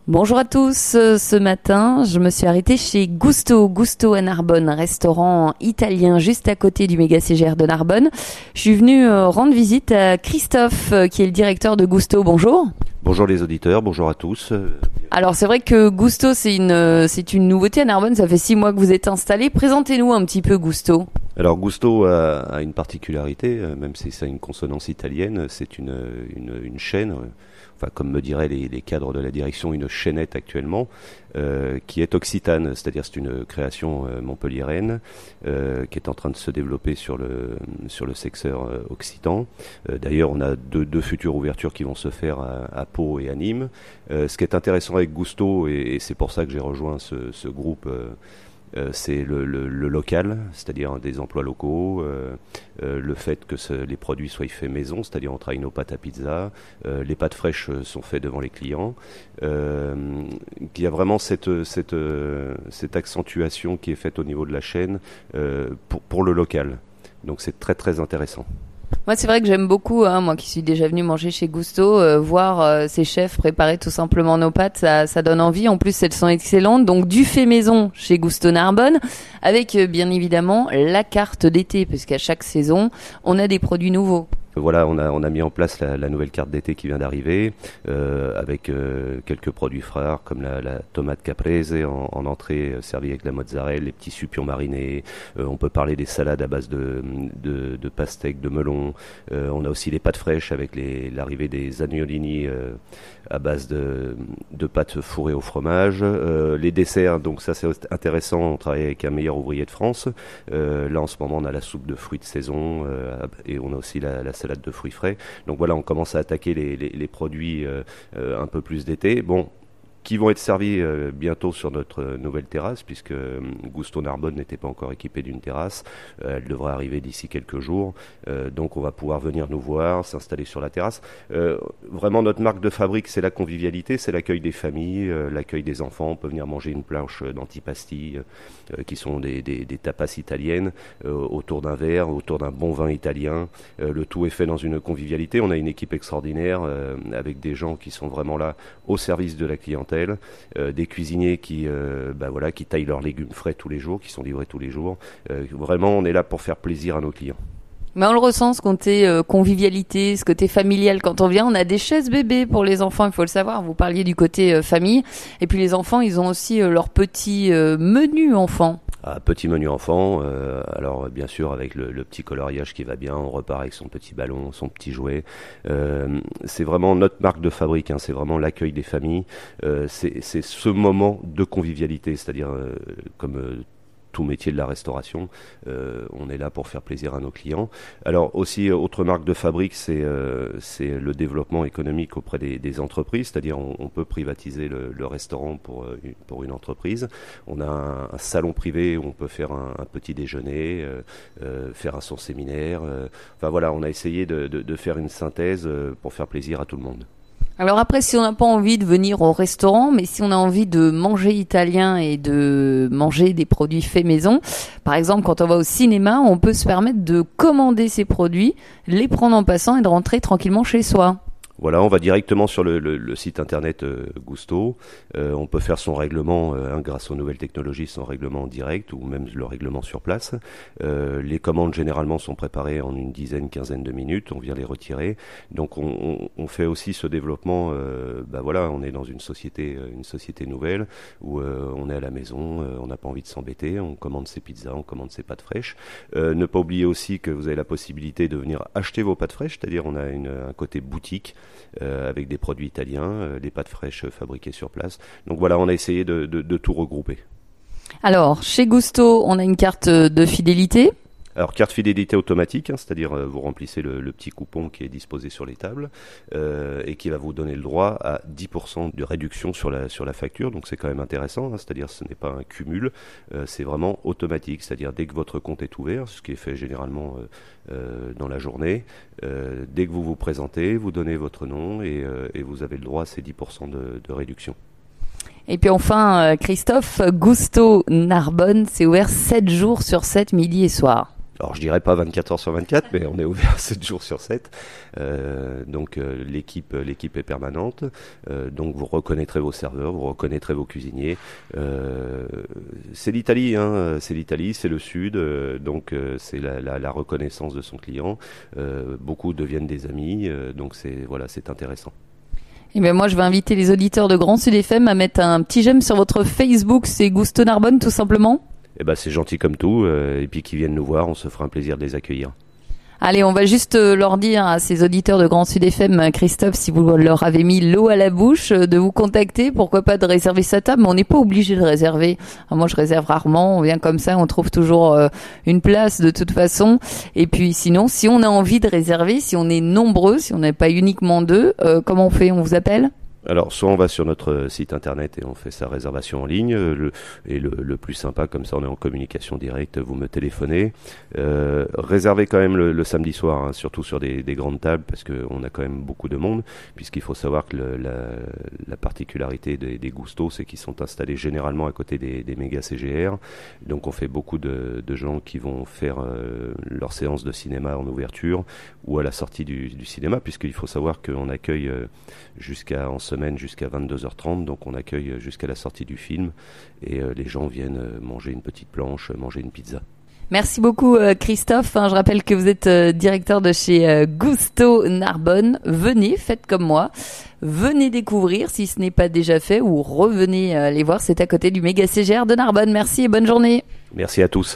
Bonjour à tous, ce matin je me suis arrêtée chez Gusto à Narbonne, un restaurant italien juste à côté du méga CGR de Narbonne. Je suis venue rendre visite à Christophe qui est le directeur de Gusto. Bonjour. Bonjour les auditeurs, bonjour à tous. Alors c'est vrai que Gusto c'est une nouveauté à Narbonne, ça fait 6 mois que vous êtes installé. Présentez-nous un petit peu Gusto. Alors Gusto a une particularité, même si c'est une consonance italienne, c'est une chaîne, enfin comme me diraient les cadres de la direction, une chaînette actuellement, qui est occitane, c'est-à-dire c'est une création montpelliéraine qui est en train de se développer sur le secteur occitan. D'ailleurs on a deux futures ouvertures qui vont se faire à Pau et à Nîmes. Ce qui est intéressant avec Gusto, et c'est pour ça que j'ai rejoint ce groupe, c'est le local, c'est-à-dire des emplois locaux, le fait que les produits soient faits maison, c'est-à-dire on travaille nos pâtes à pizza, les pâtes fraîches sont faites devant les clients, qu'il y a vraiment cette accentuation qui est faite au niveau de la chaîne pour le local. Donc c'est très très intéressant. Moi, c'est vrai que j'aime beaucoup, moi qui suis déjà venue manger chez Gusto, voir ces chefs préparer tout simplement nos pâtes, ça donne envie. En plus, elles sont excellentes. Donc, du fait maison chez Gusto Narbonne, avec bien évidemment la carte d'été, parce qu'à chaque saison, on a des produits nouveaux. Voilà, on a mis en place la nouvelle carte d'été qui vient d'arriver, avec quelques produits phares comme la tomate caprese en entrée servie avec la mozzarella, les petits supions marinés. On peut parler des salades à base de pastèques, de melon. On a aussi les pâtes fraîches avec l'arrivée des agnolini à base de pâtes fourrées au fromage. Les desserts, donc ça c'est intéressant, on travaille avec un meilleur ouvrier de France. Là en ce moment on a la soupe de fruits de saison et on a aussi la salade de fruits frais. Donc voilà, on commence à attaquer les produits un peu plus d'été. Bon, qui vont être servis bientôt sur notre nouvelle terrasse, puisque Gusto Narbonne n'était pas encore équipé d'une terrasse. Elle devrait arriver d'ici quelques jours. Donc on va pouvoir venir nous voir, s'installer sur la terrasse. Vraiment, notre marque de fabrique, c'est la convivialité, c'est l'accueil des familles, l'accueil des enfants. On peut venir manger une planche d'antipasti, qui sont des tapas italiennes, autour d'un verre, autour d'un bon vin italien. Le tout est fait dans une convivialité. On a une équipe extraordinaire, avec des gens qui sont vraiment là au service de la clientèle. Des cuisiniers qui taillent leurs légumes frais tous les jours, qui sont livrés tous les jours. Vraiment, on est là pour faire plaisir à nos clients. Mais on le ressent, ce côté convivialité, ce côté familial. Quand on vient, on a des chaises bébés pour les enfants, il faut le savoir. Vous parliez du côté famille. Et puis les enfants, ils ont aussi leur petit menu enfant. Petit menu enfant, alors bien sûr avec le petit coloriage qui va bien, on repart avec son petit ballon, son petit jouet. C'est vraiment notre marque de fabrique, c'est vraiment l'accueil des familles. C'est ce moment de convivialité, c'est-à-dire comme tout métier de la restauration, on est là pour faire plaisir à nos clients. Alors aussi, autre marque de fabrique, c'est le développement économique auprès des entreprises, c'est-à-dire on peut privatiser le restaurant pour une entreprise. On a un salon privé où on peut faire un petit déjeuner, faire son séminaire. Enfin voilà, on a essayé de faire une synthèse pour faire plaisir à tout le monde. Alors après, si on n'a pas envie de venir au restaurant, mais si on a envie de manger italien et de manger des produits faits maison, par exemple, quand on va au cinéma, on peut se permettre de commander ces produits, les prendre en passant et de rentrer tranquillement chez soi. Voilà, on va directement sur le site internet Gusto. On peut faire son règlement grâce aux nouvelles technologies, son règlement direct ou même le règlement sur place. Les commandes généralement sont préparées en une quinzaine de minutes. On vient les retirer. Donc on fait aussi ce développement. On est dans une société nouvelle où on est à la maison, on n'a pas envie de s'embêter. On commande ses pizzas, on commande ses pâtes fraîches. Ne pas oublier aussi que vous avez la possibilité de venir acheter vos pâtes fraîches, c'est-à-dire on a un côté boutique. Avec des produits italiens, des pâtes fraîches fabriquées sur place. Donc voilà, on a essayé de tout regrouper. Alors, chez Gusto, on a une carte de fidélité. Alors, carte fidélité automatique, c'est-à-dire vous remplissez le petit coupon qui est disposé sur les tables et qui va vous donner le droit à 10% de réduction sur la facture. Donc, c'est quand même intéressant, c'est-à-dire ce n'est pas un cumul, c'est vraiment automatique. C'est-à-dire dès que votre compte est ouvert, ce qui est fait généralement dans la journée, dès que vous vous présentez, vous donnez votre nom et vous avez le droit à ces 10% de réduction. Et puis enfin, Christophe, Gusto Narbonne, c'est ouvert 7 jours sur 7, midi et soir. Alors je dirais pas 24 heures sur 24, mais on est ouvert 7 jours sur 7. Donc l'équipe est permanente. Donc vous reconnaîtrez vos serveurs, vous reconnaîtrez vos cuisiniers. C'est l'Italie, hein. C'est l'Italie, c'est le Sud. Donc c'est la reconnaissance de son client. Beaucoup deviennent des amis. Donc c'est intéressant. Et bien moi je vais inviter les auditeurs de Grand Sud FM à mettre un petit j'aime sur votre Facebook, c'est Gusto Narbonne tout simplement. Eh ben c'est gentil comme tout, et puis qu'ils viennent nous voir, on se fera un plaisir de les accueillir. Allez, on va juste leur dire à ces auditeurs de Grand Sud FM, Christophe, si vous leur avez mis l'eau à la bouche, de vous contacter, pourquoi pas de réserver sa table, mais on n'est pas obligé de réserver. Moi je réserve rarement, on vient comme ça, on trouve toujours une place de toute façon. Et puis sinon, si on a envie de réserver, si on est nombreux, si on n'est pas uniquement deux, comment on fait? On vous appelle? Alors, soit on va sur notre site internet et on fait sa réservation en ligne, le plus sympa, comme ça on est en communication directe, vous me téléphonez. Réservez quand même le samedi soir, hein, surtout sur des grandes tables, parce qu'on a quand même beaucoup de monde, puisqu'il faut savoir que la particularité des Gustos, c'est qu'ils sont installés généralement à côté des méga CGR. Donc on fait beaucoup de gens qui vont faire leur séance de cinéma en ouverture ou à la sortie du cinéma, puisqu'il faut savoir qu'on accueille jusqu'à 22h30, donc on accueille jusqu'à la sortie du film et les gens viennent manger une petite planche, manger une pizza. Merci beaucoup Christophe, je rappelle que vous êtes directeur de chez Gusto Narbonne. Venez, faites comme moi, venez découvrir si ce n'est pas déjà fait ou revenez les voir, c'est à côté du méga CGR de Narbonne. Merci et bonne journée. Merci à tous.